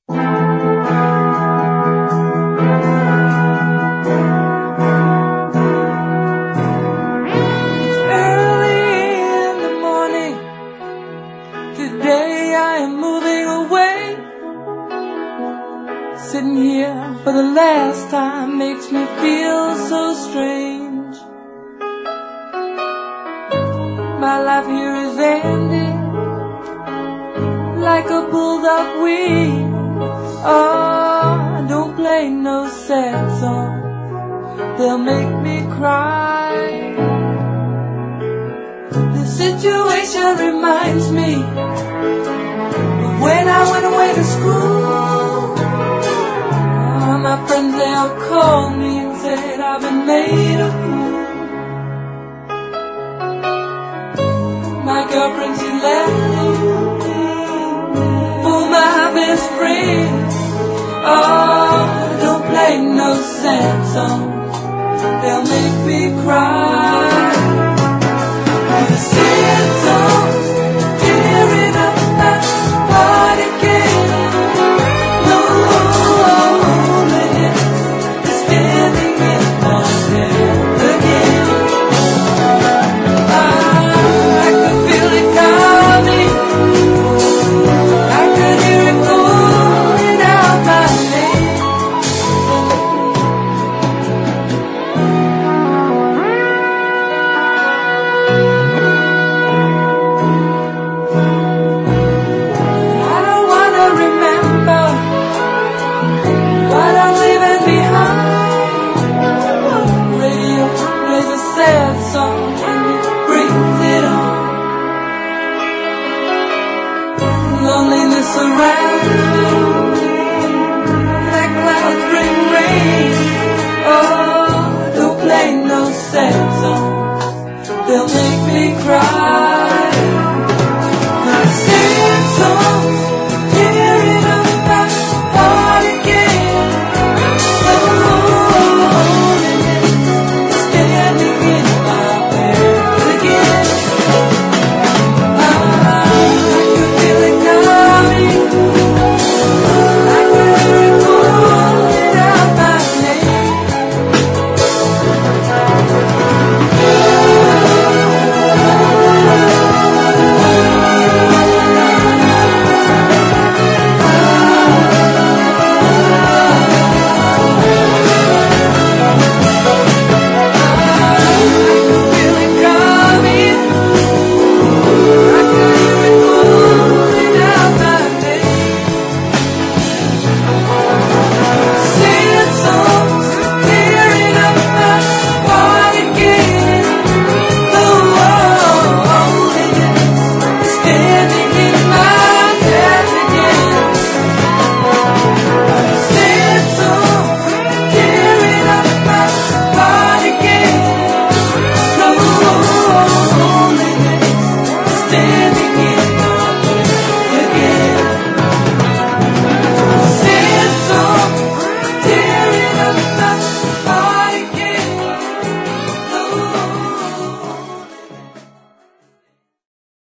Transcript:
Today I am moving away. Sitting here for the last time makes me feel so strange. My life here is ending like a bulldog weed. Oh, don't play no sad song, they'll make me cry. The situation reminds me of when I went away to school. My friends, they all called me and said I've been made a fool. My girlfriend, she left me for my best friend. Oh, don't play no sad songs, they'll make me cry. The sad songs